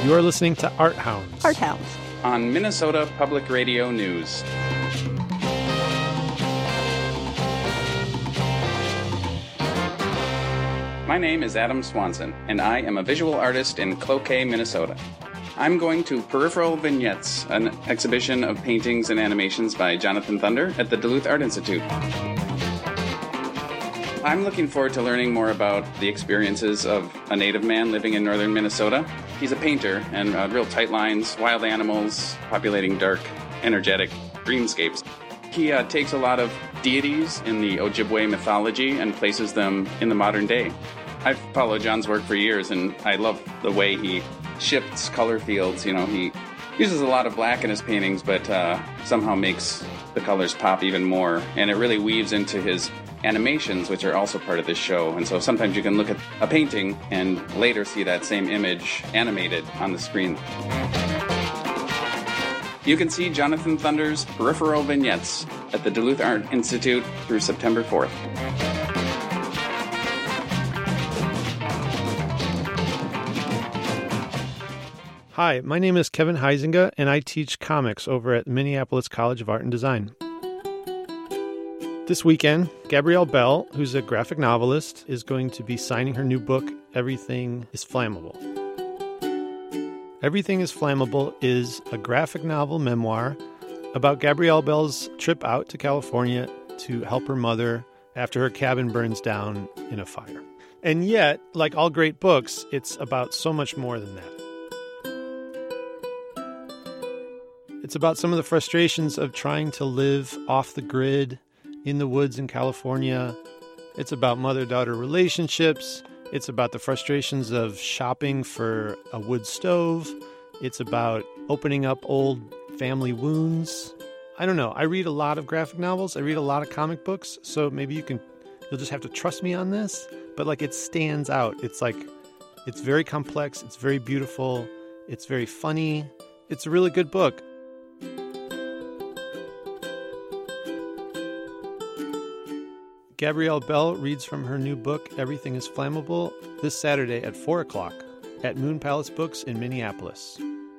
You're listening to Art Hounds. Art Hounds. On Minnesota Public Radio News. My name is Adam Swanson, and I am a visual artist in Cloquet, Minnesota. I'm going to Peripheral Vignettes, an exhibition of paintings and animations by Jonathan Thunder at the Duluth Art Institute. I'm looking forward to learning more about the experiences of a native man living in northern Minnesota. He's a painter, and real tight lines, wild animals, populating dark, energetic dreamscapes. He takes a lot of deities in the Ojibwe mythology and places them in the modern day. I've followed John's work for years, and I love the way he shifts color fields. You know, he uses a lot of black in his paintings, but somehow makes the colors pop even more. And it really weaves into his animations, which are also part of this show. And so sometimes you can look at a painting and later see that same image animated on the screen. You can see Jonathan Thunder's Peripheral Vignettes at the Duluth Art Institute through September 4th. Hi, my name is Kevin Huizinga, and I teach comics over at Minneapolis College of Art and Design. This weekend, Gabrielle Bell, who's a graphic novelist, is going to be signing her new book, Everything is Flammable. Everything is Flammable is a graphic novel memoir about Gabrielle Bell's trip out to California to help her mother after her cabin burns down in a fire. And yet, like all great books, it's about so much more than that. It's about some of the frustrations of trying to live off the grid in the woods in California. It's about mother-daughter relationships. It's about the frustrations of shopping for a wood stove. It's about opening up old family wounds. I don't know. I read a lot of graphic novels. I read a lot of comic books. So maybe you'll just have to trust me on this. But like it stands out. It's very complex. It's very beautiful. It's very funny. It's a really good book. Gabrielle Bell reads from her new book, Everything is Flammable, this Saturday at 4 o'clock at Moon Palace Books in Minneapolis.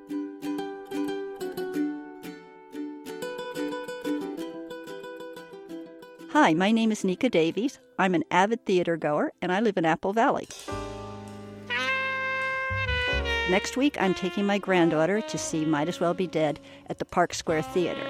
Hi, my name is Nika Davies. I'm an avid theater goer, and I live in Apple Valley. Next week, I'm taking my granddaughter to see Might As Well Be Dead at the Park Square Theater.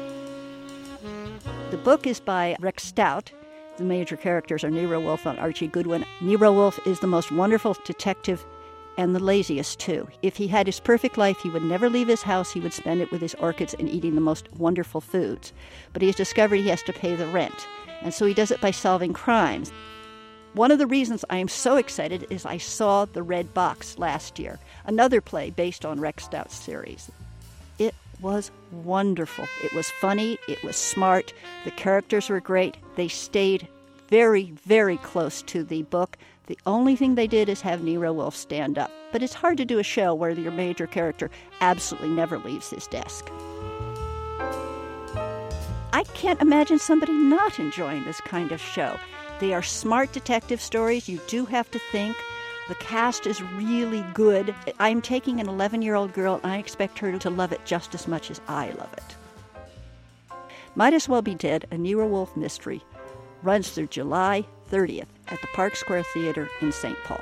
The book is by Rex Stout. The major characters are Nero Wolfe and Archie Goodwin. Nero Wolfe is the most wonderful detective and the laziest, too. If he had his perfect life, he would never leave his house. He would spend it with his orchids and eating the most wonderful foods. But he has discovered he has to pay the rent, and so he does it by solving crimes. One of the reasons I am so excited is I saw The Red Box last year, another play based on Rex Stout's series. It was wonderful. It was funny. It was smart. The characters were great. They stayed very, very close to the book. The only thing they did is have Nero Wolfe stand up. But it's hard to do a show where your major character absolutely never leaves his desk. I can't imagine somebody not enjoying this kind of show. They are smart detective stories. You do have to think. The cast is really good. I'm taking an 11-year-old girl, and I expect her to love it just as much as I love it. Might As Well Be Dead, a Nero Wolfe mystery, runs through July 30th at the Park Square Theater in St. Paul.